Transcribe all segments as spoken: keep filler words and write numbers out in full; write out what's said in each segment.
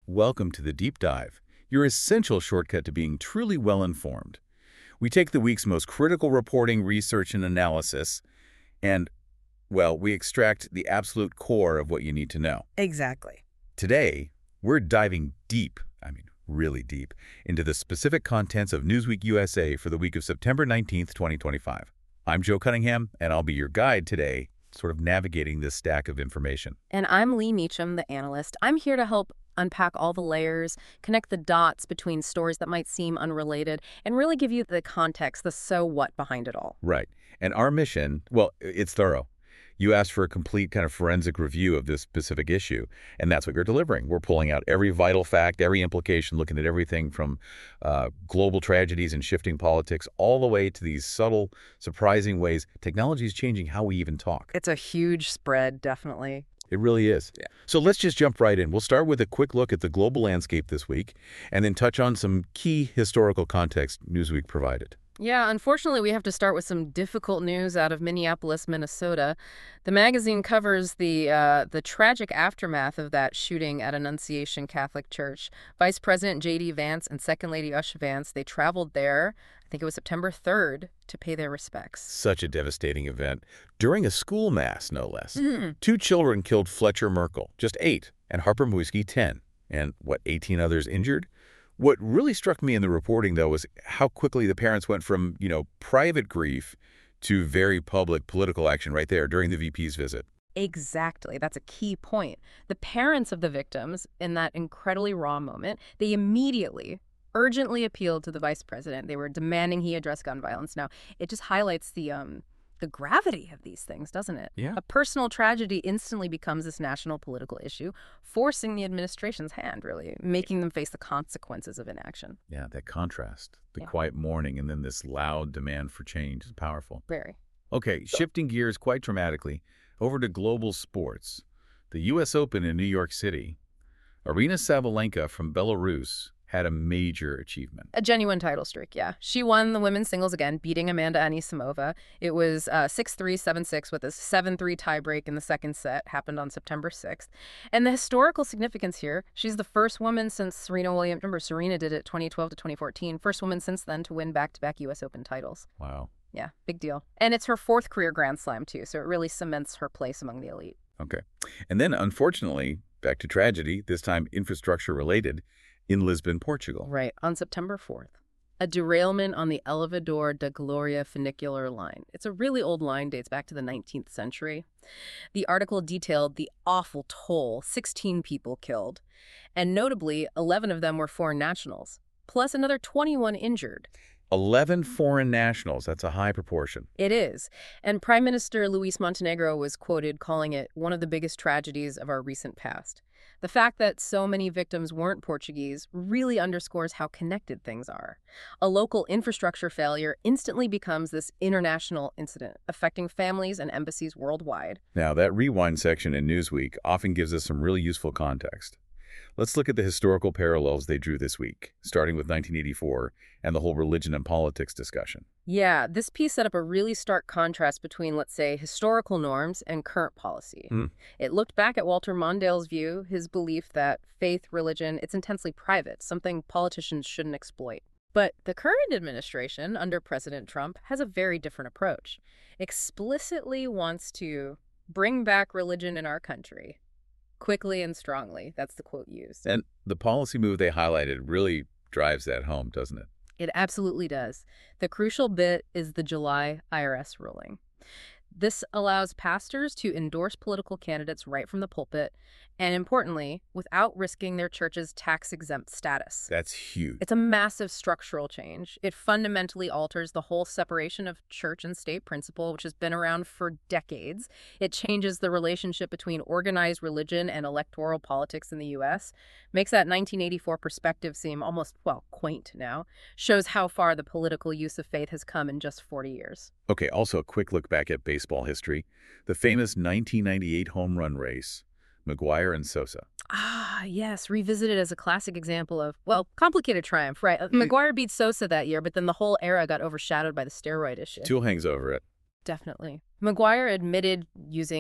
Welcome to the Deep Dive, your essential shortcut to being truly well-informed. We take the week's most critical reporting, research, and analysis, and, well, we extract the absolute core of what you need to know. Exactly. Today, we're diving deep, I mean really deep, into the specific contents of Newsweek U S A for the week of September nineteenth, twenty twenty-five. I'm Joe Cunningham, and I'll be your guide today, sort of navigating this stack of information. And I'm Lee Meacham, the analyst. I'm here to help unpack all the layers, connect the dots between stories that might seem unrelated, and really give you the context, the so what behind it all. Right. And our mission, well, it's thorough. You asked for a complete kind of forensic review of this specific issue, and that's what you're delivering. We're pulling out every vital fact, every implication, looking at everything from uh, global tragedies and shifting politics all the way to these subtle, surprising ways technology is changing how we even talk. It's a huge spread, definitely. It really is. Yeah. So let's just jump right in. We'll start with a quick look at the global landscape this week, and then touch on some key historical context Newsweek provided. Yeah, unfortunately, we have to start with some difficult news out of Minneapolis, Minnesota. The magazine covers the uh, the tragic aftermath of that shooting at Annunciation Catholic Church. Vice President J D Vance and Second Lady Usha Vance, they traveled there, I think it was September third, to pay their respects. Such a devastating event. During a school mass, no less. Mm-hmm. Two children killed Fletcher Merkel, just eight, and Harper Muiske, ten. And, what, eighteen others injured? What really struck me in the reporting, though, was how quickly the parents went from, you know, private grief to very public political action right there during the V P's visit. Exactly. That's a key point. The parents of the victims, in that incredibly raw moment, they immediately, urgently appealed to the vice president. They were demanding he address gun violence. Now, it just highlights the um the gravity of these things, doesn't it? Yeah. A personal tragedy instantly becomes this national political issue, forcing the administration's hand, really, making them face the consequences of inaction. Yeah, that contrast, the Yeah. quiet mourning and then this loud demand for change is powerful. Very. Okay, shifting gears quite dramatically, over to global sports. The U S Open in New York City. Aryna Sabalenka from Belarus had a major achievement. A genuine title streak, yeah. She won the women's singles again, beating Amanda Anisimova. It was uh, six three, seven six with a seven three tiebreak in the second set, happened on September sixth. And the historical significance here, she's the first woman since Serena Williams. Remember, Serena did it twenty twelve to twenty fourteen. First woman since then to win back-to-back U S Open titles. Wow. Yeah, big deal. And it's her fourth career Grand Slam, too, so it really cements her place among the elite. Okay. And then, unfortunately, back to tragedy, this time infrastructure-related, in Lisbon, Portugal. Right, on September fourth. A derailment on the Elevador da Gloria funicular line. It's a really old line, dates back to the nineteenth century. The article detailed the awful toll, sixteen people killed. And notably, eleven of them were foreign nationals, plus another twenty-one injured. eleven foreign nationals. That's a high proportion. It is. And Prime Minister Luis Montenegro was quoted calling it one of the biggest tragedies of our recent past. The fact that so many victims weren't Portuguese really underscores how connected things are. A local infrastructure failure instantly becomes this international incident, affecting families and embassies worldwide. Now, that rewind section in Newsweek often gives us some really useful context. Let's look at the historical parallels they drew this week, starting with nineteen eighty-four and the whole religion and politics discussion. Yeah, this piece set up a really stark contrast between, let's say, historical norms and current policy. Mm. It looked back at Walter Mondale's view, his belief that faith, religion, it's intensely private, something politicians shouldn't exploit. But the current administration, under President Trump, has a very different approach. Explicitly wants to bring back religion in our country. Quickly and strongly. That's the quote used. And the policy move they highlighted really drives that home, doesn't it? It absolutely does. The crucial bit is the July I R S ruling. This allows pastors to endorse political candidates right from the pulpit, and importantly, without risking their church's tax-exempt status. That's huge. It's a massive structural change. It fundamentally alters the whole separation of church and state principle, which has been around for decades. It changes the relationship between organized religion and electoral politics in the U S, makes that nineteen eighty-four perspective seem almost, well, quaint now, shows how far the political use of faith has come in just forty years. Okay, also a quick look back at baseball history. The famous nineteen ninety-eight home run race, McGwire and Sosa. Ah, yes, revisited as a classic example of, well, complicated triumph, right? McGwire beat Sosa that year, but then the whole era got overshadowed by the steroid issue. Tool hangs over it. Definitely. McGwire admitted using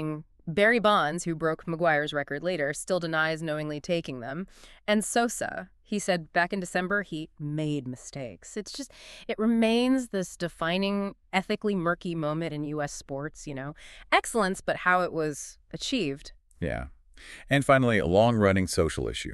Barry Bonds, who broke McGuire's record later, still denies knowingly taking them. And Sosa, he said back in December he made mistakes. It's just, it remains this defining, ethically murky moment in U S sports, you know. Excellence, but how it was achieved. Yeah. And finally, a long-running social issue.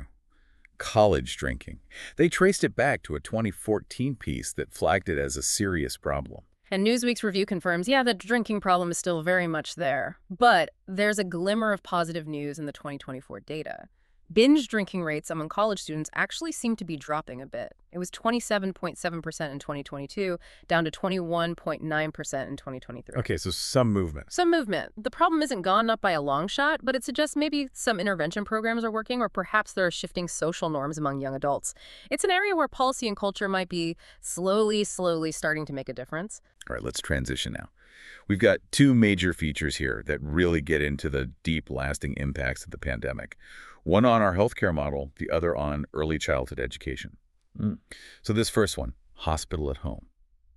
College drinking. They traced it back to a twenty fourteen piece that flagged it as a serious problem. And Newsweek's review confirms, yeah, the drinking problem is still very much there. But there's a glimmer of positive news in the twenty twenty-four data. Binge drinking rates among college students actually seem to be dropping a bit. It was twenty-seven point seven percent in twenty twenty-two, down to twenty-one point nine percent in twenty twenty-three. Okay, so some movement. Some movement. The problem isn't gone up by a long shot, but it suggests maybe some intervention programs are working, or perhaps there are shifting social norms among young adults. It's an area where policy and culture might be slowly, slowly starting to make a difference. All right, let's transition now. We've got two major features here that really get into the deep, lasting impacts of the pandemic. One on our healthcare model, the other on early childhood education. Mm. So this first one, hospital at home.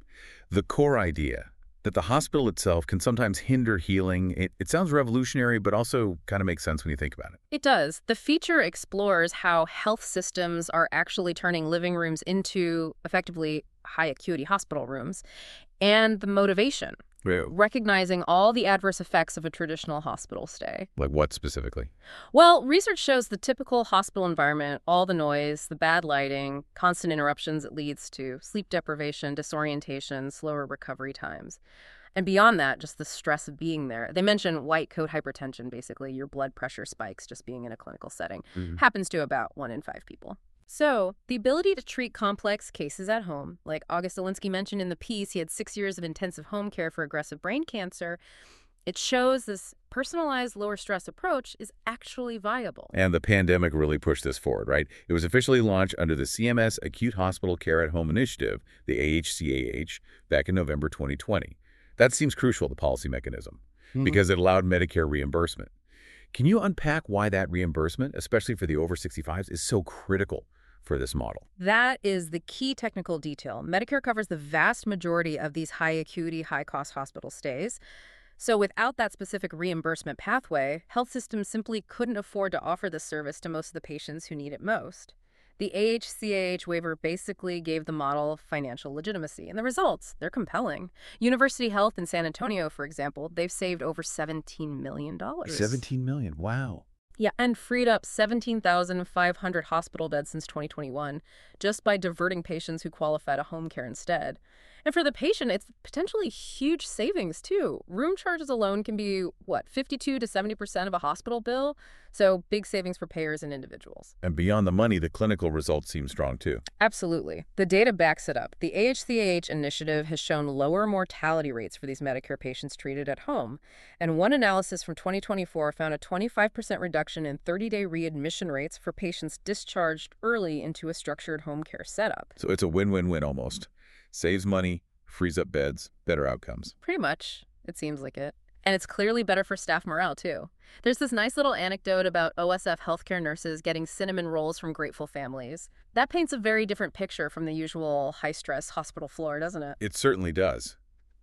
The core idea that the hospital itself can sometimes hinder healing, it, it sounds revolutionary, but also kind of makes sense when you think about it. It does. The feature explores how health systems are actually turning living rooms into, effectively, high acuity hospital rooms, and the motivation. Wait. Recognizing all the adverse effects of a traditional hospital stay. Like what specifically? Well, research shows the typical hospital environment, all the noise, the bad lighting, constant interruptions, it leads to sleep deprivation, disorientation, slower recovery times. And beyond that, just the stress of being there. They mention white coat hypertension, basically, your blood pressure spikes just being in a clinical setting. Mm-hmm. Happens to about one in five people. So, the ability to treat complex cases at home, like August Alinsky mentioned in the piece, he had six years of intensive home care for aggressive brain cancer. It shows this personalized lower stress approach is actually viable. And the pandemic really pushed this forward, right? It was officially launched under the C M S Acute Hospital Care at Home Initiative, the A H C A H, back in November twenty twenty. That seems crucial, the policy mechanism, mm-hmm. because it allowed Medicare reimbursement. Can you unpack why that reimbursement, especially for the over sixty-fives, is so critical for this model? That is the key technical detail. Medicare covers the vast majority of these high acuity, high cost hospital stays. So without that specific reimbursement pathway, health systems simply couldn't afford to offer this service to most of the patients who need it most. The A H C A H waiver basically gave the model financial legitimacy, and the results, they're compelling. University Health in San Antonio, for example, they've saved over seventeen million dollars. seventeen million dollars, wow. Yeah, and freed up seventeen thousand five hundred hospital beds since twenty twenty-one just by diverting patients who qualify to home care instead. And for the patient, it's potentially huge savings, too. Room charges alone can be, what, fifty-two to seventy percent of a hospital bill? So big savings for payers and individuals. And beyond the money, the clinical results seem strong, too. Absolutely. The data backs it up. The A H C A H initiative has shown lower mortality rates for these Medicare patients treated at home. And one analysis from twenty twenty-four found a twenty-five percent reduction in thirty-day readmission rates for patients discharged early into a structured home care setup. So it's a win-win-win almost. Saves money, frees up beds, better outcomes. Pretty much. It seems like it. And it's clearly better for staff morale, too. There's this nice little anecdote about O S F healthcare nurses getting cinnamon rolls from grateful families. That paints a very different picture from the usual high-stress hospital floor, doesn't it? It certainly does.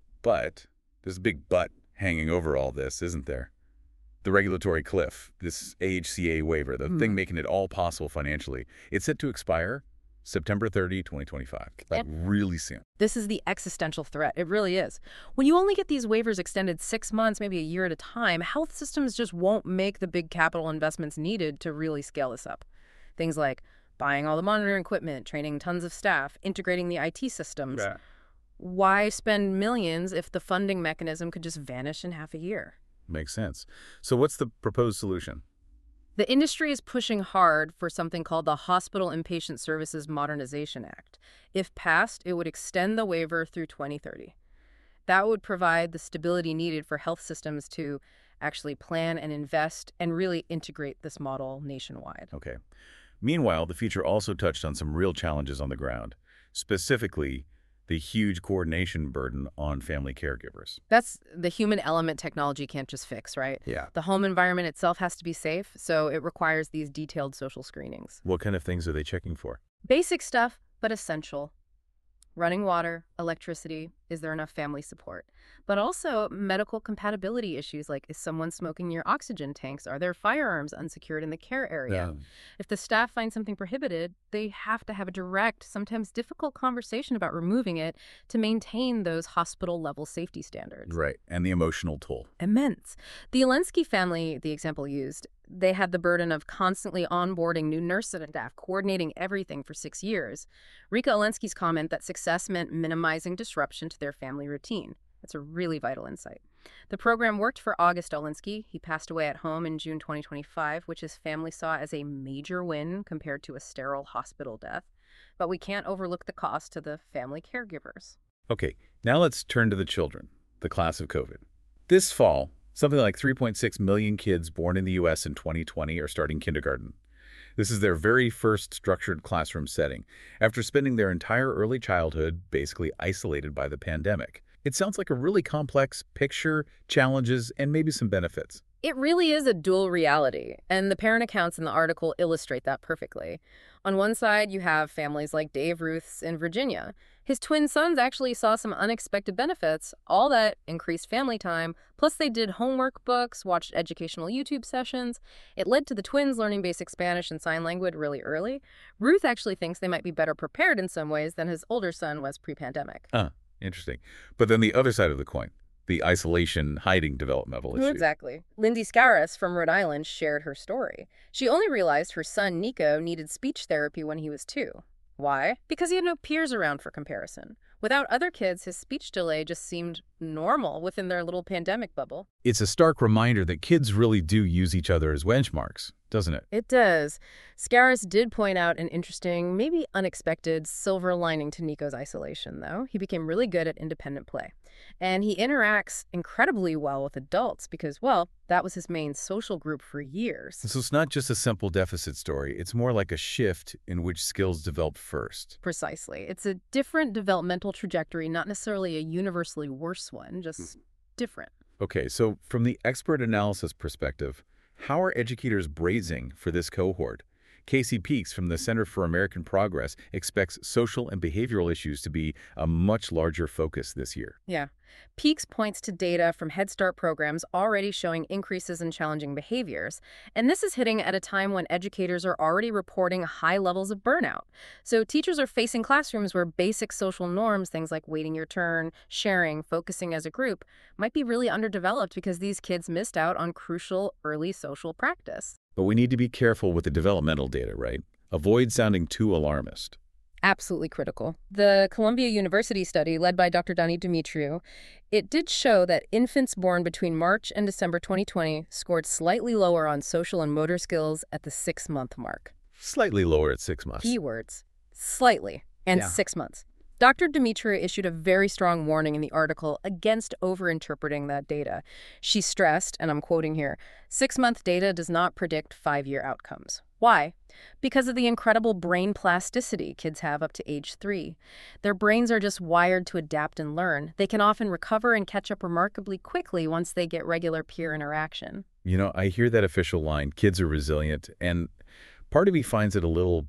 But there's a big but hanging over all this, isn't there? The regulatory cliff, this A H C A waiver, the hmm. thing making it all possible financially, it's set to expire September thirtieth, twenty twenty-five. Like and really soon. This is the existential threat. It really is. When you only get these waivers extended six months, maybe a year at a time, health systems just won't make the big capital investments needed to really scale this up. Things like buying all the monitoring equipment, training tons of staff, integrating the I T systems. Yeah. Why spend millions if the funding mechanism could just vanish in half a year? Makes sense. So what's the proposed solution? The industry is pushing hard for something called the Hospital Inpatient Services Modernization Act. If passed, it would extend the waiver through twenty thirty. That would provide the stability needed for health systems to actually plan and invest and really integrate this model nationwide. Okay. Meanwhile, the feature also touched on some real challenges on the ground, specifically the huge coordination burden on family caregivers. That's the human element technology can't just fix, right? Yeah. The home environment itself has to be safe, so it requires these detailed social screenings. What kind of things are they checking for? Basic stuff, but essential. Running water, electricity, is there enough family support? But also medical compatibility issues like, is someone smoking near oxygen tanks? Are there firearms unsecured in the care area? Yeah. If the staff find something prohibited, they have to have a direct, sometimes difficult conversation about removing it to maintain those hospital-level safety standards. Right. And the emotional toll. Immense. The Alensky family, the example used, they had the burden of constantly onboarding new nurses and staff, coordinating everything for six years. Rika Alensky's comment that success meant minimizing disruption to their family routine. That's a really vital insight. The program worked for August Alensky. He passed away at home in June twenty twenty-five, which his family saw as a major win compared to a sterile hospital death. But we can't overlook the cost to the family caregivers. Okay, now let's turn to the children, the class of COVID. This fall, something like three point six million kids born in the U S in twenty twenty are starting kindergarten. This is their very first structured classroom setting, after spending their entire early childhood basically isolated by the pandemic. It sounds like a really complex picture, challenges, and maybe some benefits. It really is a dual reality, and the parent accounts in the article illustrate that perfectly. On one side, you have families like Dave Ruth's in Virginia. His twin sons actually saw some unexpected benefits, all that increased family time, plus they did homework books, watched educational YouTube sessions. It led to the twins learning basic Spanish and sign language really early. Ruth actually thinks they might be better prepared in some ways than his older son was pre-pandemic. Huh, interesting. But then the other side of the coin, the isolation, hiding developmental issue. Exactly. Lindsay Scaris from Rhode Island shared her story. She only realized her son, Nico, needed speech therapy when he was two. Why? Because he had no peers around for comparison. Without other kids, his speech delay just seemed normal within their little pandemic bubble. It's a stark reminder that kids really do use each other as benchmarks, doesn't it? It does. Scaris did point out an interesting, maybe unexpected, silver lining to Nico's isolation, though. He became really good at independent play. And he interacts incredibly well with adults because, well, that was his main social group for years. So it's not just a simple deficit story. It's more like a shift in which skills develop first. Precisely. It's a different developmental trajectory, not necessarily a universally worse one, just different. Okay, so from the expert analysis perspective, how are educators bracing for this cohort? Casey Peaks from the Center for American Progress expects social and behavioral issues to be a much larger focus this year. Yeah. Peaks points to data from Head Start programs already showing increases in challenging behaviors. And this is hitting at a time when educators are already reporting high levels of burnout. So teachers are facing classrooms where basic social norms, things like waiting your turn, sharing, focusing as a group, might be really underdeveloped because these kids missed out on crucial early social practice. But we need to be careful with the developmental data, right? Avoid sounding too alarmist. Absolutely critical. The Columbia University study, led by Doctor Dani Dimitriou, it did show that infants born between March and December twenty twenty scored slightly lower on social and motor skills at the six-month mark. Slightly lower at six months. Keywords, slightly, and Yeah. six months. Doctor Dimitriou issued a very strong warning in the article against overinterpreting that data. She stressed, and I'm quoting here, six-month data does not predict five-year outcomes. Why? Because of the incredible brain plasticity kids have up to age three. Their brains are just wired to adapt and learn. They can often recover and catch up remarkably quickly once they get regular peer interaction. You know, I hear that official line, kids are resilient, and part of me finds it a little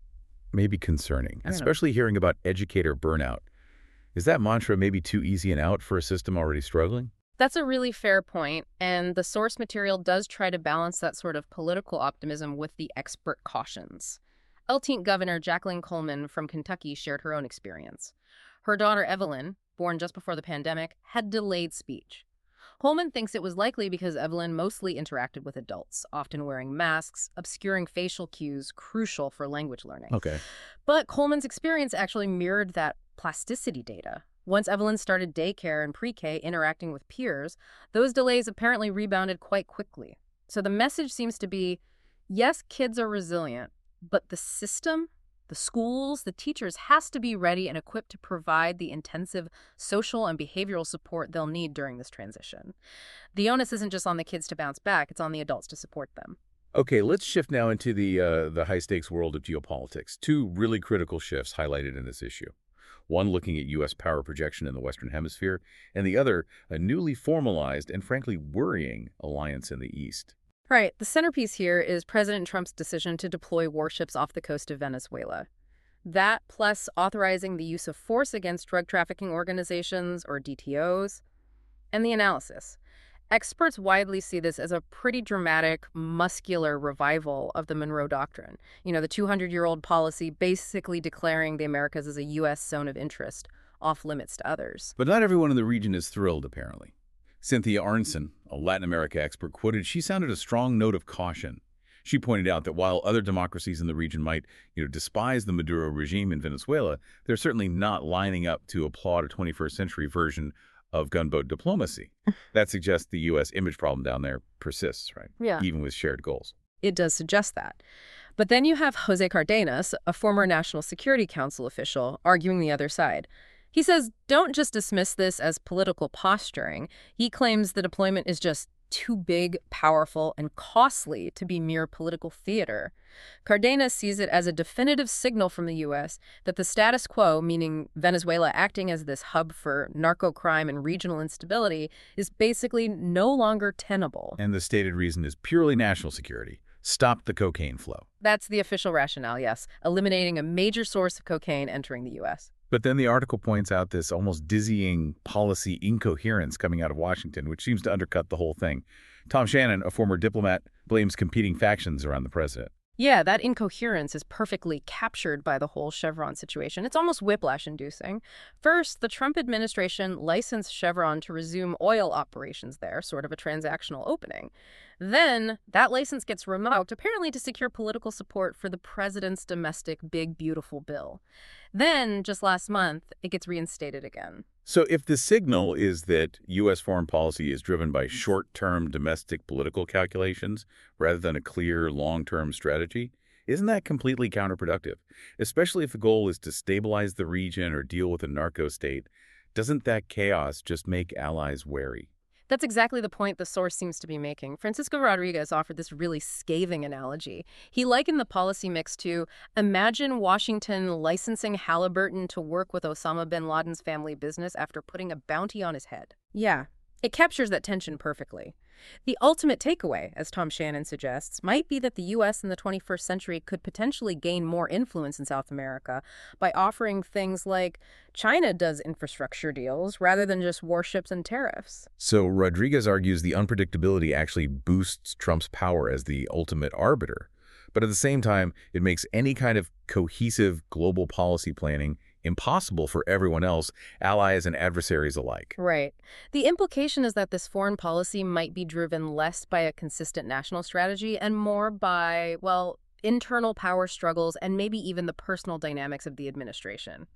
maybe concerning, I don't know. especially hearing about educator burnout. Is that mantra maybe too easy and out for a system already struggling? That's a really fair point, and the source material does try to balance that sort of political optimism with the expert cautions. L T Governor Jacqueline Coleman from Kentucky shared her own experience. Her daughter Evelyn, born just before the pandemic, had delayed speech. Coleman thinks it was likely because Evelyn mostly interacted with adults, often wearing masks, obscuring facial cues crucial for language learning. Okay. But Coleman's experience actually mirrored that plasticity data. Once Evelyn started daycare and pre-K interacting with peers, those delays apparently rebounded quite quickly. So the message seems to be, yes, kids are resilient, but the system, the schools, the teachers has to be ready and equipped to provide the intensive social and behavioral support they'll need during this transition. The onus isn't just on the kids to bounce back, it's on the adults to support them. Okay, let's shift now into the, uh, the high-stakes world of geopolitics. Two really critical shifts highlighted in this issue. One looking at U S power projection in the Western Hemisphere, and the other a newly formalized and frankly worrying alliance in the East. Right. The centerpiece here is President Trump's decision to deploy warships off the coast of Venezuela. That plus authorizing the use of force against drug trafficking organizations, or D T Os. And the analysis. Experts widely see this as a pretty dramatic, muscular revival of the Monroe Doctrine. You know, the two hundred year old policy basically declaring the Americas as a U S zone of interest, off limits to others. But not everyone in the region is thrilled, apparently. Cynthia Arnson, a Latin America expert, quoted, she sounded a strong note of caution. She pointed out that while other democracies in the region might, you know, despise the Maduro regime in Venezuela, they're certainly not lining up to applaud a twenty-first century version of gunboat diplomacy. That suggests the U S image problem down there persists, right? Yeah. Even with shared goals. It does suggest that. But then you have Jose Cardenas, a former National Security Council official, arguing the other side. He says, don't just dismiss this as political posturing. He claims the deployment is just too big, powerful, and costly to be mere political theater. Cardenas sees it as a definitive signal from the U S that the status quo, meaning Venezuela acting as this hub for narco-crime and regional instability, is basically no longer tenable. And the stated reason is purely national security. Stop the cocaine flow. That's the official rationale, yes, eliminating a major source of cocaine entering the U S. But then the article points out this almost dizzying policy incoherence coming out of Washington, which seems to undercut the whole thing. Tom Shannon, a former diplomat, blames competing factions around the president. Yeah, that incoherence is perfectly captured by the whole Chevron situation. It's almost whiplash-inducing. First, the Trump administration licensed Chevron to resume oil operations there, sort of a transactional opening. Then, that license gets revoked, apparently to secure political support for the president's domestic big, beautiful bill. Then, just last month, it gets reinstated again. So if the signal is that U S foreign policy is driven by short-term domestic political calculations rather than a clear long-term strategy, isn't that completely counterproductive? Especially if the goal is to stabilize the region or deal with a narco state, doesn't that chaos just make allies wary? That's exactly the point the source seems to be making. Francisco Rodriguez offered this really scathing analogy. He likened the policy mix to, imagine Washington licensing Halliburton to work with Osama bin Laden's family business after putting a bounty on his head. Yeah, it captures that tension perfectly. The ultimate takeaway, as Tom Shannon suggests, might be that the U S in the twenty-first century could potentially gain more influence in South America by offering things like China does infrastructure deals rather than just warships and tariffs. So Rodriguez argues the unpredictability actually boosts Trump's power as the ultimate arbiter. But at the same time, it makes any kind of cohesive global policy planning impossible for everyone else, allies and adversaries alike. Right. The implication is that this foreign policy might be driven less by a consistent national strategy and more by, well, internal power struggles and maybe even the personal dynamics of the administration.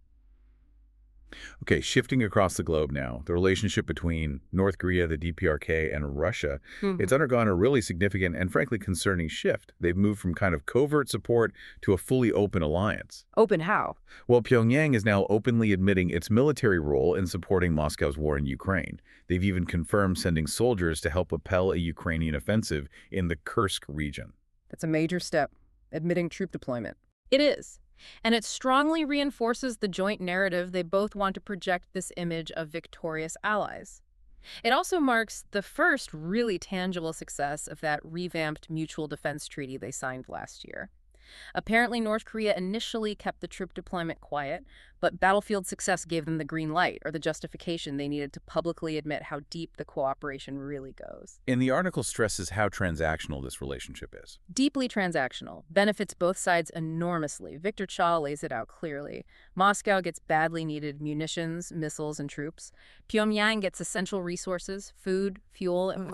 Okay, shifting across the globe now, the relationship between North Korea, the D P R K, and Russia, Mm-hmm. it's undergone a really significant and frankly concerning shift. They've moved from kind of covert support to a fully open alliance. Open how? Well, Pyongyang is now openly admitting its military role in supporting Moscow's war in Ukraine. They've even confirmed sending soldiers to help propel a Ukrainian offensive in the Kursk region. That's a major step, admitting troop deployment. It is. And it strongly reinforces the joint narrative they both want to project this image of victorious allies. It also marks the first really tangible success of that revamped mutual defense treaty they signed last year. Apparently, North Korea initially kept the troop deployment quiet, but battlefield success gave them the green light, or the justification they needed to publicly admit how deep the cooperation really goes. And the article stresses how transactional this relationship is. Deeply transactional, benefits both sides enormously. Victor Cha lays it out clearly. Moscow gets badly needed munitions, missiles, and troops. Pyongyang gets essential resources, food, fuel, and...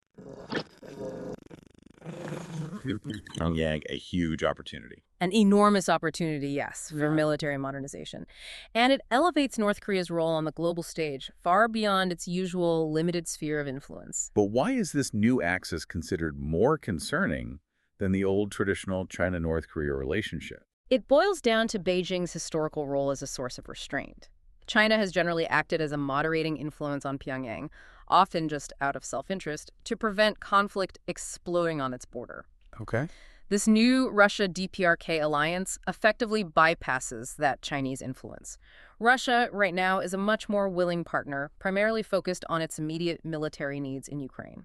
Pyongyang, a huge opportunity. An enormous opportunity, yes, for military modernization. And it elevates North Korea's role on the global stage, far beyond its usual limited sphere of influence. But why is this new axis considered more concerning than the old traditional China-North Korea relationship? It boils down to Beijing's historical role as a source of restraint. China has generally acted as a moderating influence on Pyongyang, often just out of self-interest, to prevent conflict exploding on its border. Okay. This new Russia-D P R K alliance effectively bypasses that Chinese influence. Russia, right now, is a much more willing partner, primarily focused on its immediate military needs in Ukraine.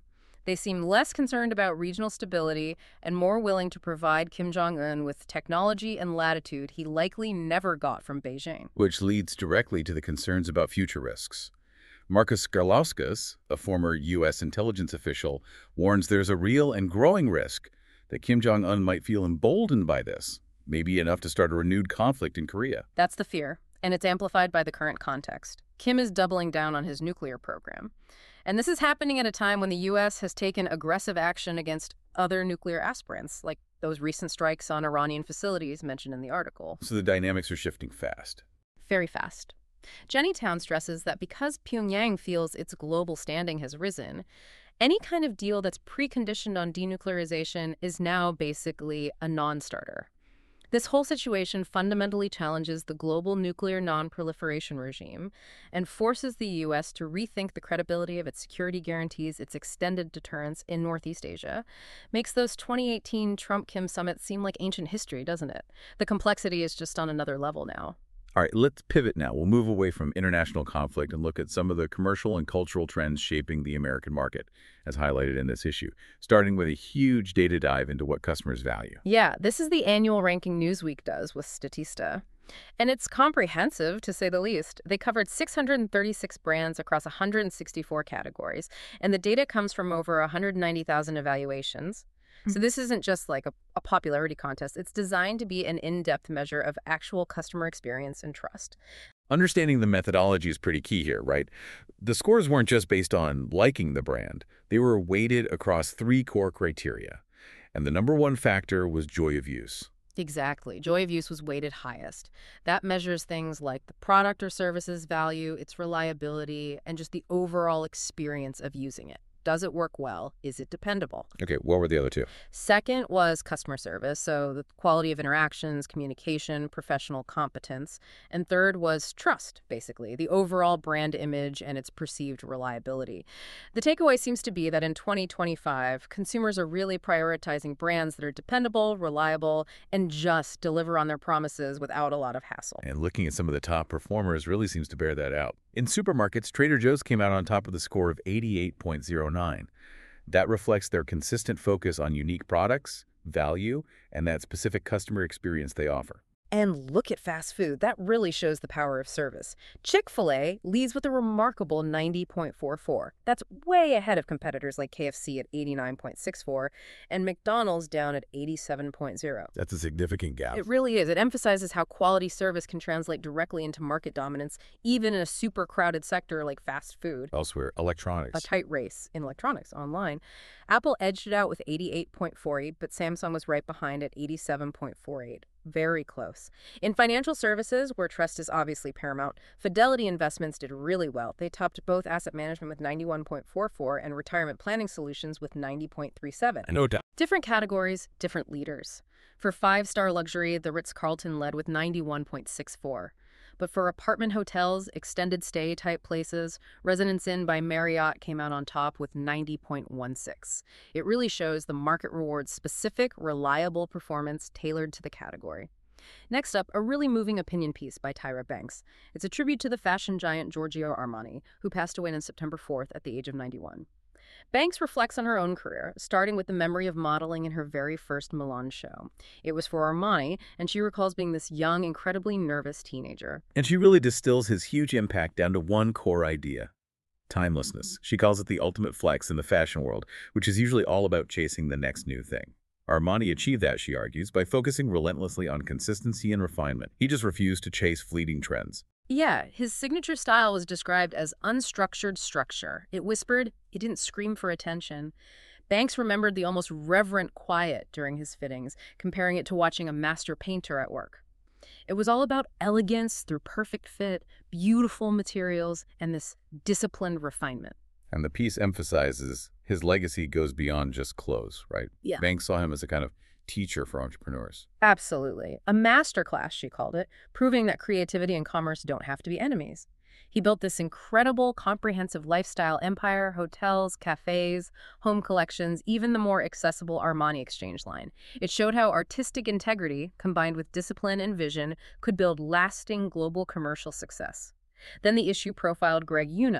They seem less concerned about regional stability and more willing to provide Kim Jong-un with technology and latitude he likely never got from Beijing. Which leads directly to the concerns about future risks. Marcus Skarlauskas, a former U S intelligence official, warns there's a real and growing risk that Kim Jong-un might feel emboldened by this, maybe enough to start a renewed conflict in Korea. That's the fear, and it's amplified by the current context. Kim is doubling down on his nuclear program. And this is happening at a time when the U S has taken aggressive action against other nuclear aspirants, like those recent strikes on Iranian facilities mentioned in the article. So the dynamics are shifting fast. Very fast. Jenny Town stresses that because Pyongyang feels its global standing has risen, any kind of deal that's preconditioned on denuclearization is now basically a non-starter. This whole situation fundamentally challenges the global nuclear non-proliferation regime and forces the U S to rethink the credibility of its security guarantees, its extended deterrence in Northeast Asia. Makes those twenty eighteen Trump-Kim summits seem like ancient history, doesn't it? The complexity is just on another level now. All right, let's pivot now. We'll move away from international conflict and look at some of the commercial and cultural trends shaping the American market, as highlighted in this issue, starting with a huge data dive into what customers value. Yeah, this is the annual ranking Newsweek does with Statista. And it's comprehensive, to say the least. They covered six hundred thirty-six brands across one hundred sixty-four categories, and the data comes from over one hundred ninety thousand evaluations. So this isn't just like a, a popularity contest. It's designed to be an in-depth measure of actual customer experience and trust. Understanding the methodology is pretty key here, right? The scores weren't just based on liking the brand. They were weighted across three core criteria. And the number one factor was joy of use. Exactly. Joy of use was weighted highest. That measures things like the product or service's value, its reliability, and just the overall experience of using it. Does it work well? Is it dependable? Okay, what were the other two? Second was customer service, so the quality of interactions, communication, professional competence. And third was trust, basically, the overall brand image and its perceived reliability. The takeaway seems to be that in twenty twenty-five, consumers are really prioritizing brands that are dependable, reliable, and just deliver on their promises without a lot of hassle. And looking at some of the top performers really seems to bear that out. In supermarkets, Trader Joe's came out on top with a score of eighty-eight point oh nine. That reflects their consistent focus on unique products, value, and that specific customer experience they offer. And look at fast food. That really shows the power of service. Chick-fil-A leads with a remarkable ninety point four four. That's way ahead of competitors like K F C at eighty-nine point six four and McDonald's down at eighty-seven point oh. That's a significant gap. It really is. It emphasizes how quality service can translate directly into market dominance, even in a super crowded sector like fast food. Elsewhere, electronics. A tight race in electronics online. Apple edged it out with eighty-eight point four eight, but Samsung was right behind at eighty-seven point four eight. Very close. In financial services, where trust is obviously paramount, Fidelity Investments did really well. They topped both asset management with ninety-one point four four and retirement planning solutions with ninety point three seven. No doubt. Different categories, different leaders. For five-star luxury, the Ritz-Carlton led with ninety-one point six four. But for apartment hotels, extended stay type places, Residence Inn by Marriott came out on top with ninety point one six. It really shows the market rewards specific, reliable performance tailored to the category. Next up, a really moving opinion piece by Tyra Banks. It's a tribute to the fashion giant Giorgio Armani, who passed away on September fourth at the age of ninety-one. Banks reflects on her own career, starting with the memory of modeling in her very first Milan show. It was for Armani, and she recalls being this young, incredibly nervous teenager. And she really distills his huge impact down to one core idea: timelessness. She calls it the ultimate flex in the fashion world, which is usually all about chasing the next new thing. Armani achieved that, she argues, by focusing relentlessly on consistency and refinement. He just refused to chase fleeting trends. Yeah, his signature style was described as unstructured structure. It whispered, it didn't scream for attention. Banks remembered the almost reverent quiet during his fittings, comparing it to watching a master painter at work. It was all about elegance through perfect fit, beautiful materials, and this disciplined refinement. And the piece emphasizes his legacy goes beyond just clothes, right? Yeah. Banks saw him as a kind of teacher for entrepreneurs. Absolutely. A masterclass, she called it, proving that creativity and commerce don't have to be enemies. He built this incredible, comprehensive lifestyle empire: hotels, cafes, home collections, even the more accessible Armani Exchange line. It showed how artistic integrity, combined with discipline and vision, could build lasting global commercial success. Then the issue profiled Greg Yuna.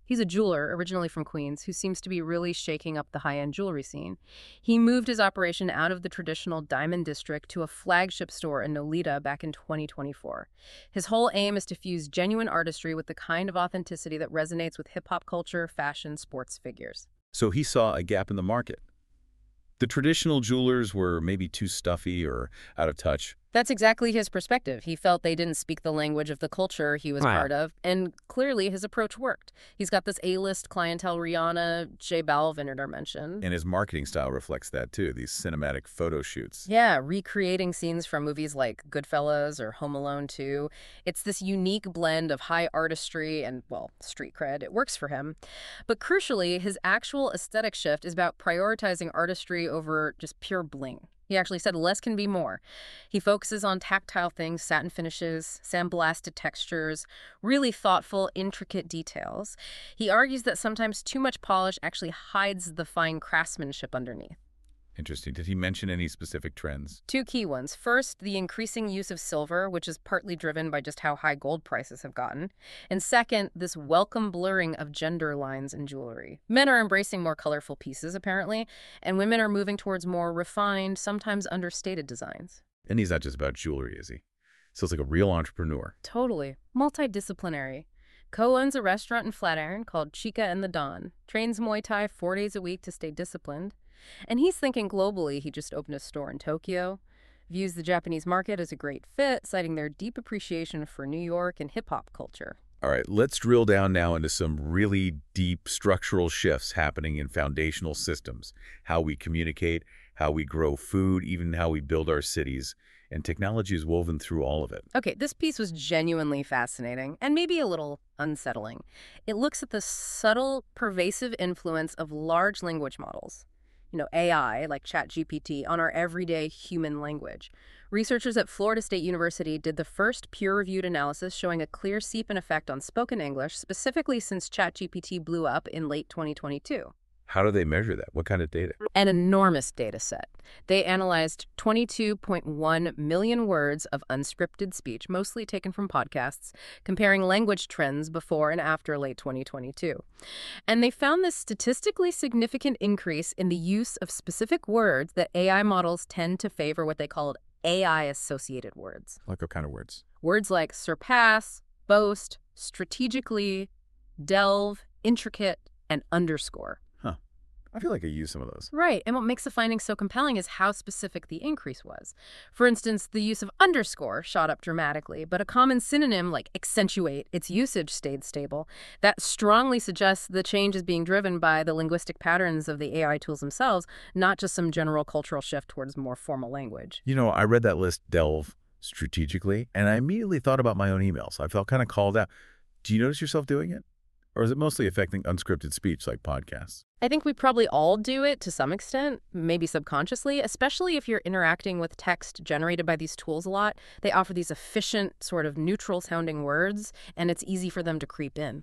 He's a jeweler, originally from Queens, who seems to be really shaking up the high-end jewelry scene. He moved his operation out of the traditional diamond district to a flagship store in Nolita back in twenty twenty-four. His whole aim is to fuse genuine artistry with the kind of authenticity that resonates with hip-hop culture, fashion, sports figures. So he saw a gap in the market. The traditional jewelers were maybe too stuffy or out of touch. That's exactly his perspective. He felt they didn't speak the language of the culture he was Right. part of, and clearly his approach worked. He's got this A-list clientele, Rihanna, J Balvin are mentioned. And his marketing style reflects that too, these cinematic photo shoots. Yeah, recreating scenes from movies like Goodfellas or Home Alone two. It's this unique blend of high artistry and, well, street cred. It works for him. But crucially, his actual aesthetic shift is about prioritizing artistry over just pure bling. He actually said less can be more. He focuses on tactile things, satin finishes, sandblasted textures, really thoughtful, intricate details. He argues that sometimes too much polish actually hides the fine craftsmanship underneath. Interesting. Did he mention any specific trends? Two key ones. First, the increasing use of silver, which is partly driven by just how high gold prices have gotten. And second, this welcome blurring of gender lines in jewelry. Men are embracing more colorful pieces, apparently, and women are moving towards more refined, sometimes understated designs. And he's not just about jewelry, is he? So it's like a real entrepreneur. Totally. Multidisciplinary. Co-owns a restaurant in Flatiron called Chica and the Don. Trains Muay Thai four days a week to stay disciplined. And he's thinking globally. He just opened a store in Tokyo, views the Japanese market as a great fit, citing their deep appreciation for New York and hip-hop culture. All right, let's drill down now into some really deep structural shifts happening in foundational systems. How we communicate, how we grow food, even how we build our cities. And technology is woven through all of it. Okay, this piece was genuinely fascinating and maybe a little unsettling. It looks at the subtle, pervasive influence of large language models, you know, A I, like ChatGPT, on our everyday human language. Researchers at Florida State University did the first peer-reviewed analysis showing a clear seep-in effect on spoken English, specifically since ChatGPT blew up in late twenty twenty-two. How do they measure that? What kind of data? An enormous data set. They analyzed twenty-two point one million words of unscripted speech, mostly taken from podcasts, comparing language trends before and after late twenty twenty-two. And they found this statistically significant increase in the use of specific words that A I models tend to favor what they called A I-associated words. Like what kind of words? Words like surpass, boast, strategically, delve, intricate, and underscore. I feel like I use some of those. Right, and what makes the findings so compelling is how specific the increase was. For instance, the use of underscore shot up dramatically, but a common synonym like accentuate, its usage stayed stable. That strongly suggests the change is being driven by the linguistic patterns of the A I tools themselves, not just some general cultural shift towards more formal language. You know, I read that list, delve, strategically, and I immediately thought about my own emails. I felt kind of called out. Do you notice yourself doing it? Or is it mostly affecting unscripted speech like podcasts? I think we probably all do it to some extent, maybe subconsciously, especially if you're interacting with text generated by these tools a lot. They offer these efficient, sort of neutral-sounding words, and it's easy for them to creep in.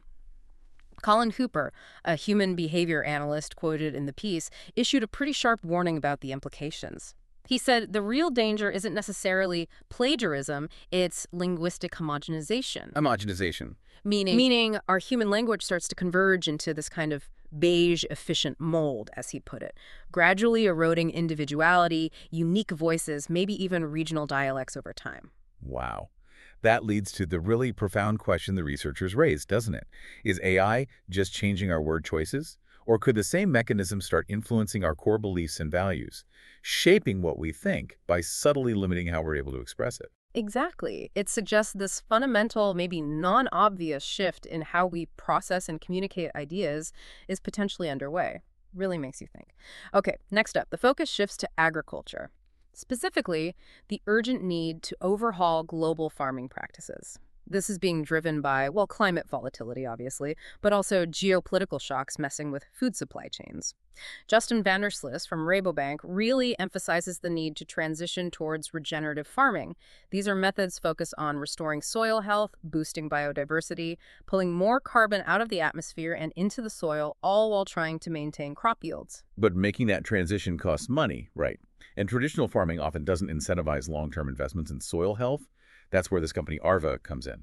Colin Hooper, a human behavior analyst quoted in the piece, issued a pretty sharp warning about the implications. He said the real danger isn't necessarily plagiarism, it's linguistic homogenization. Homogenization. Meaning, meaning our human language starts to converge into this kind of beige, efficient mold, as he put it, gradually eroding individuality, unique voices, maybe even regional dialects over time. Wow. That leads to the really profound question the researchers raised, doesn't it? Is A I just changing our word choices? Or could the same mechanism start influencing our core beliefs and values, shaping what we think by subtly limiting how we're able to express it? Exactly. It suggests this fundamental, maybe non-obvious shift in how we process and communicate ideas is potentially underway. Really makes you think. Okay, next up, the focus shifts to agriculture. Specifically, the urgent need to overhaul global farming practices. This is being driven by, well, climate volatility, obviously, but also geopolitical shocks messing with food supply chains. Justin Vandersliss from Rabobank really emphasizes the need to transition towards regenerative farming. These are methods focused on restoring soil health, boosting biodiversity, pulling more carbon out of the atmosphere and into the soil, all while trying to maintain crop yields. But making that transition costs money, right? And traditional farming often doesn't incentivize long-term investments in soil health. That's where this company Arva comes in.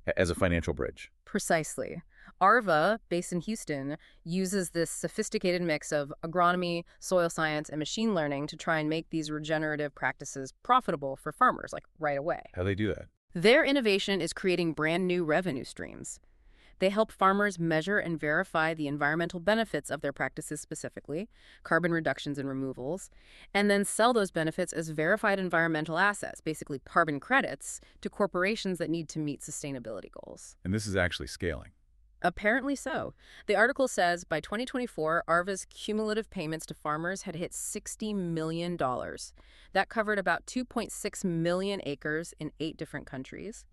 a- as a financial bridge. Precisely. ARVA, based in Houston, uses this sophisticated mix of agronomy, soil science, and machine learning to try and make these regenerative practices profitable for farmers, like right away. How do they do that? Their innovation is creating brand new revenue streams. They help farmers measure and verify the environmental benefits of their practices specifically, carbon reductions and removals, and then sell those benefits as verified environmental assets, basically carbon credits, to corporations that need to meet sustainability goals. And this is actually scaling. Apparently so. The article says by twenty twenty-four, ARVA's cumulative payments to farmers had hit sixty million dollars. That covered about two point six million acres in eight different countries.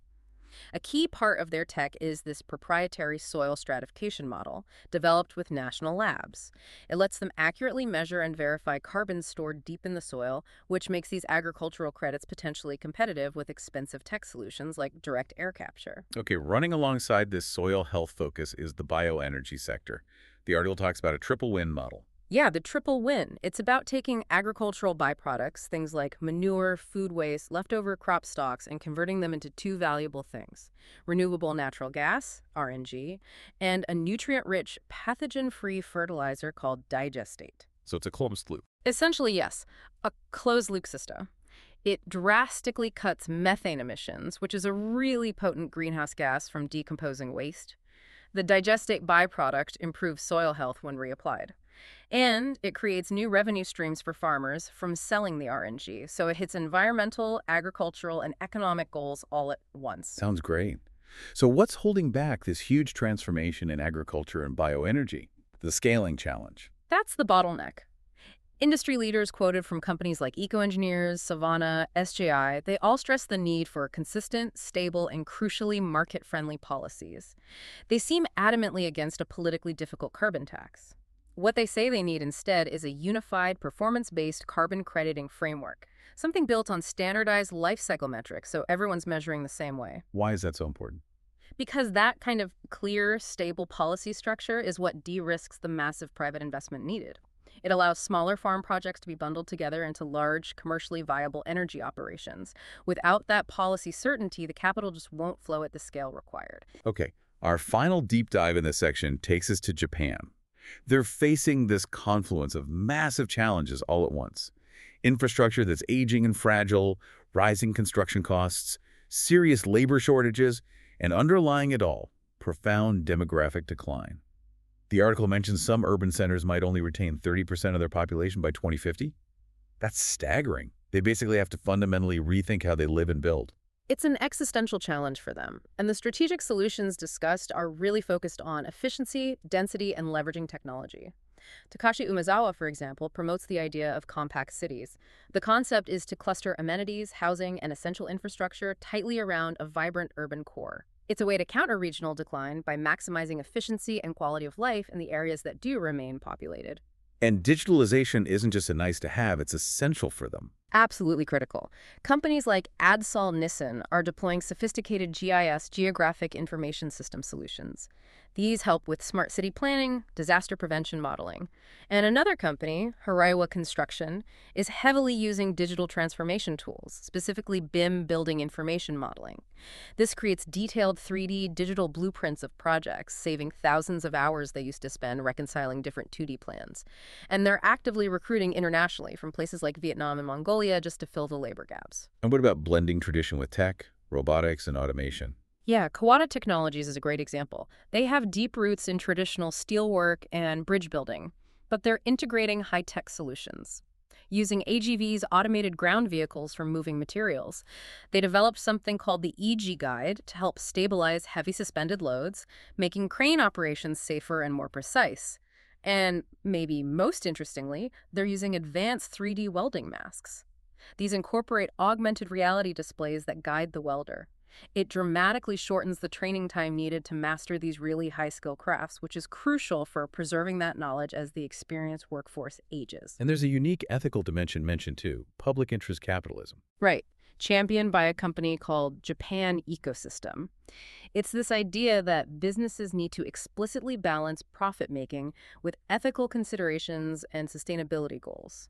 A key part of their tech is this proprietary soil stratification model developed with national labs. It lets them accurately measure and verify carbon stored deep in the soil, which makes these agricultural credits potentially competitive with expensive tech solutions like direct air capture. Okay, running alongside this soil health focus is the bioenergy sector. The article talks about a triple win model. Yeah, the triple win. It's about taking agricultural byproducts, things like manure, food waste, leftover crop stalks, and converting them into two valuable things: renewable natural gas, R N G, and a nutrient-rich, pathogen-free fertilizer called digestate. So it's a closed loop. Essentially, yes, a closed-loop system. It drastically cuts methane emissions, which is a really potent greenhouse gas from decomposing waste. The digestate byproduct improves soil health when reapplied. And it creates new revenue streams for farmers from selling the R N G, so it hits environmental, agricultural, and economic goals all at once. Sounds great. So what's holding back this huge transformation in agriculture and bioenergy? The scaling challenge. That's the bottleneck. Industry leaders quoted from companies like EcoEngineers, Savannah, S J I, they all stress the need for consistent, stable, and crucially market-friendly policies. They seem adamantly against a politically difficult carbon tax. What they say they need instead is a unified, performance-based carbon crediting framework, something built on standardized life cycle metrics so everyone's measuring the same way. Why is that so important? Because that kind of clear, stable policy structure is what de-risks the massive private investment needed. It allows smaller farm projects to be bundled together into large, commercially viable energy operations. Without that policy certainty, the capital just won't flow at the scale required. Okay, our final deep dive in this section takes us to Japan. They're facing this confluence of massive challenges all at once. Infrastructure that's aging and fragile, rising construction costs, serious labor shortages, and underlying it all, profound demographic decline. The article mentions some urban centers might only retain thirty percent of their population by twenty fifty. That's staggering. They basically have to fundamentally rethink how they live and build. It's an existential challenge for them, and the strategic solutions discussed are really focused on efficiency, density, and leveraging technology. Takashi Umezawa, for example, promotes the idea of compact cities. The concept is to cluster amenities, housing, and essential infrastructure tightly around a vibrant urban core. It's a way to counter regional decline by maximizing efficiency and quality of life in the areas that do remain populated. And digitalization isn't just a nice to have, it's essential for them. Absolutely critical. Companies like Adsol Nissan are deploying sophisticated G I S, Geographic Information System solutions. These help with smart city planning, disaster prevention modeling. And another company, Hiraiwa Construction, is heavily using digital transformation tools, specifically B I M building information modeling. This creates detailed three D digital blueprints of projects, saving thousands of hours they used to spend reconciling different two D plans. And they're actively recruiting internationally from places like Vietnam and Mongolia just to fill the labor gaps. And what about blending tradition with tech, robotics, and automation? Yeah, Kawada Technologies is a great example. They have deep roots in traditional steelwork and bridge building, but they're integrating high-tech solutions. Using A G V's automated ground vehicles for moving materials, they developed something called the E G Guide to help stabilize heavy suspended loads, making crane operations safer and more precise. And maybe most interestingly, they're using advanced three D welding masks. These incorporate augmented reality displays that guide the welder. It dramatically shortens the training time needed to master these really high-skill crafts, which is crucial for preserving that knowledge as the experienced workforce ages. And there's a unique ethical dimension mentioned too, public interest capitalism. Right. Championed by a company called Japan Ecosystem. It's this idea that businesses need to explicitly balance profit-making with ethical considerations and sustainability goals.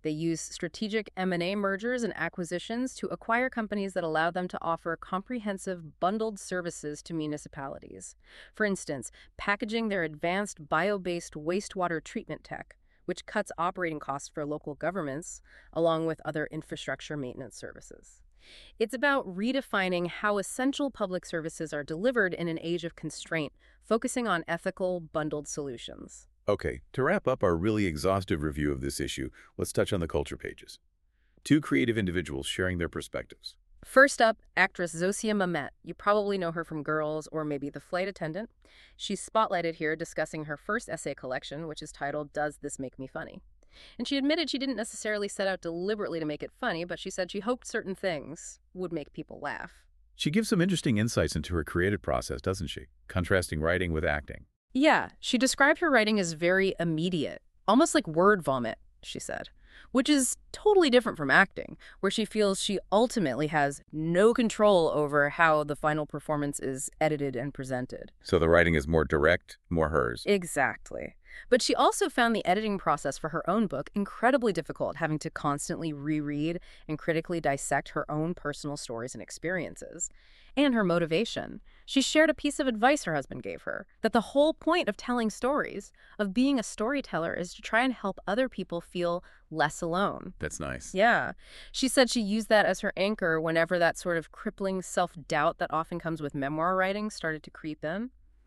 They use strategic M and A mergers and acquisitions to acquire companies that allow them to offer comprehensive bundled services to municipalities. For instance, packaging their advanced bio-based wastewater treatment tech, which cuts operating costs for local governments, along with other infrastructure maintenance services. It's about redefining how essential public services are delivered in an age of constraint, focusing on ethical, bundled solutions. Okay, to wrap up our really exhaustive review of this issue, let's touch on the culture pages. Two creative individuals sharing their perspectives. First up, actress Zosia Mamet. You probably know her from Girls or maybe The Flight Attendant. She's spotlighted here discussing her first essay collection, which is titled, Does This Make Me Funny? And she admitted she didn't necessarily set out deliberately to make it funny, but she said she hoped certain things would make people laugh. She gives some interesting insights into her creative process, doesn't she? Contrasting writing with acting. Yeah, she described her writing as very immediate, almost like word vomit, she said, which is totally different from acting, where she feels she ultimately has no control over how the final performance is edited and presented. So the writing is more direct, more hers. Exactly. But she also found the editing process for her own book incredibly difficult, having to constantly reread and critically dissect her own personal stories and experiences. And her motivation. She shared a piece of advice her husband gave her, that the whole point of telling stories, of being a storyteller, is to try and help other people feel less alone. That's nice. Yeah. She said she used that as her anchor whenever that sort of crippling self-doubt that often comes with memoir writing started to creep in.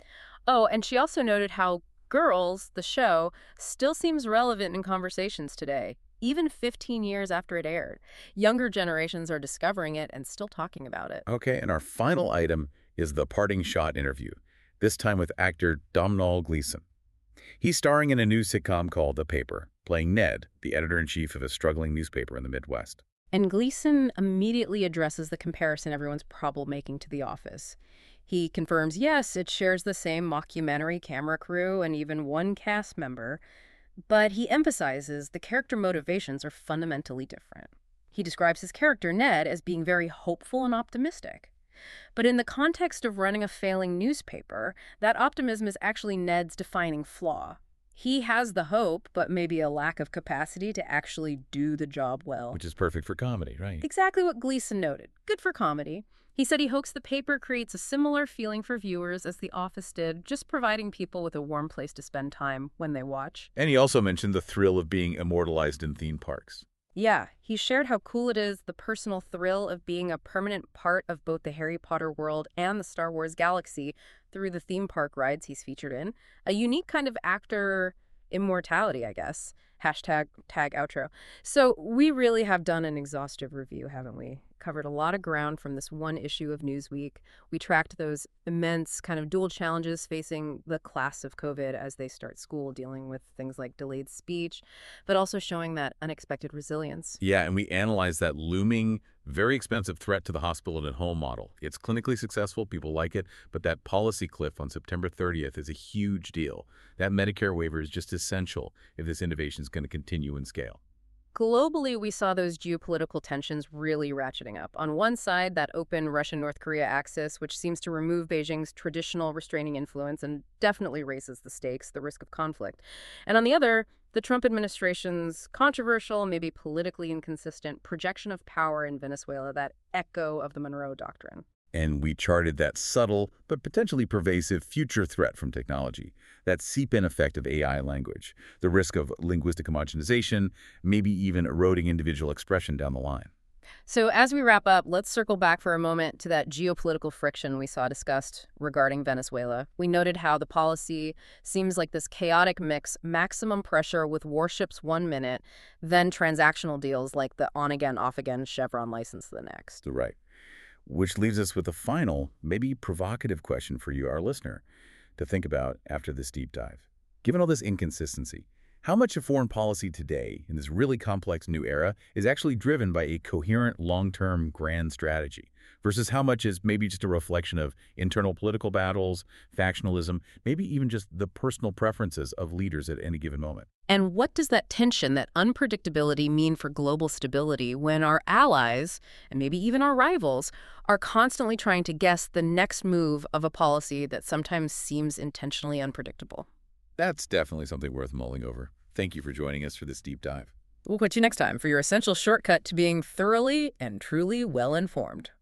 Oh, and she also noted how Girls, the show, still seems relevant in conversations today, even fifteen years after it aired. Younger generations are discovering it and still talking about it. Okay, and our final item is the parting shot interview, this time with actor Domhnall Gleeson. He's starring in a new sitcom called The Paper, playing Ned, the editor-in-chief of a struggling newspaper in the Midwest. And Gleeson immediately addresses the comparison everyone's probably making to The Office. He confirms, yes, it shares the same mockumentary camera crew and even one cast member, but he emphasizes the character motivations are fundamentally different. He describes his character, Ned, as being very hopeful and optimistic. But in the context of running a failing newspaper, that optimism is actually Ned's defining flaw. He has the hope, but maybe a lack of capacity to actually do the job well. Which is perfect for comedy, right? Exactly what Gleeson noted. Good for comedy. He said he hopes The Paper creates a similar feeling for viewers as The Office did, just providing people with a warm place to spend time when they watch. And he also mentioned the thrill of being immortalized in theme parks. Yeah, he shared how cool it is, the personal thrill of being a permanent part of both the Harry Potter world and the Star Wars galaxy through the theme park rides he's featured in. A unique kind of actor immortality, I guess. Hashtag tag outro. So we really have done an exhaustive review, haven't we? Covered a lot of ground from this one issue of Newsweek. We tracked those immense kind of dual challenges facing the class of COVID as they start school, dealing with things like delayed speech, but also showing that unexpected resilience. Yeah, and we analyzed that looming, very expensive threat to the hospital and at home model. It's clinically successful, people like it, but that policy cliff on September thirtieth is a huge deal. That Medicare waiver is just essential if this innovation is going to continue and scale. Globally, we saw those geopolitical tensions really ratcheting up. On one side, that open Russia-North Korea axis, which seems to remove Beijing's traditional restraining influence and definitely raises the stakes, the risk of conflict. And on the other, the Trump administration's controversial, maybe politically inconsistent projection of power in Venezuela, that echo of the Monroe Doctrine. And we charted that subtle but potentially pervasive future threat from technology, that seep-in effect of A I language, the risk of linguistic homogenization, maybe even eroding individual expression down the line. So as we wrap up, let's circle back for a moment to that geopolitical friction we saw discussed regarding Venezuela. We noted how the policy seems like this chaotic mix, maximum pressure with warships one minute, then transactional deals like the on-again, off-again Chevron license the next. Right. Which leaves us with a final, maybe provocative question for you, our listener, to think about after this deep dive. Given all this inconsistency, how much of foreign policy today, in this really complex new era, is actually driven by a coherent, long-term, grand strategy, versus how much is maybe just a reflection of internal political battles, factionalism, maybe even just the personal preferences of leaders at any given moment? And what does that tension, that unpredictability mean for global stability when our allies, and maybe even our rivals, are constantly trying to guess the next move of a policy that sometimes seems intentionally unpredictable? That's definitely something worth mulling over. Thank you for joining us for this deep dive. We'll catch you next time for your essential shortcut to being thoroughly and truly well informed.